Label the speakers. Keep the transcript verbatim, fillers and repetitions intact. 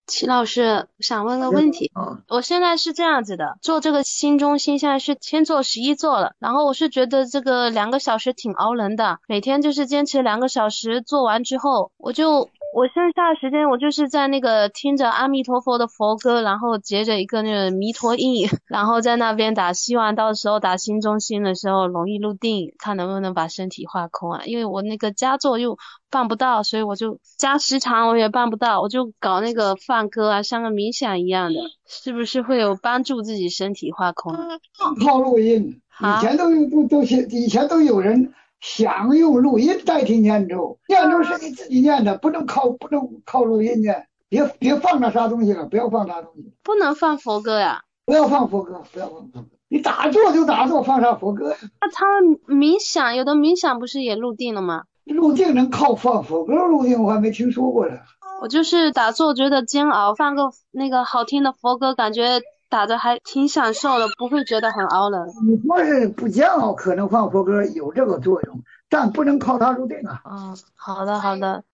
Speaker 1: 齐老师，我想问个问题。
Speaker 2: 啊，
Speaker 1: 我现在是这样子的，做这个新中心现在是千做十一做了，然后我是觉得这个两个小时挺熬人的，每天就是坚持两个小时，做完之后，我就我剩下的时间我就是在那个听着阿弥陀佛的佛歌，然后结着一个那个弥陀印，然后在那边打，希望到时候打新中心的时候容易入定，看能不能把身体化空啊。因为我那个佳作又办不到，所以我就加时长我也办不到，我就搞那个放歌啊，像个冥想一样的，是不是会有帮助自己身体化空啊？
Speaker 2: 靠录音，以
Speaker 1: 好，
Speaker 2: 前都有都都是以前都有人想用录音代替念咒，念咒是你自己念的，不能靠不能靠录音念，别别放那啥东西了，不要放啥东西，
Speaker 1: 不能放佛歌呀？
Speaker 2: 不要放佛歌，不要放佛歌，你打坐就打坐，放啥佛歌呀？
Speaker 1: 那他们冥想，有的冥想不是也入定了吗？
Speaker 2: 入定能靠放佛歌入定，我还没听说过呢。
Speaker 1: 我就是打坐觉得煎熬，放个那个好听的佛歌，感觉打着还挺享受的，不会觉得很熬人。
Speaker 2: 你说是不煎熬，可能放佛歌有这个作用，但不能靠它入定啊。
Speaker 1: 嗯，好的好的。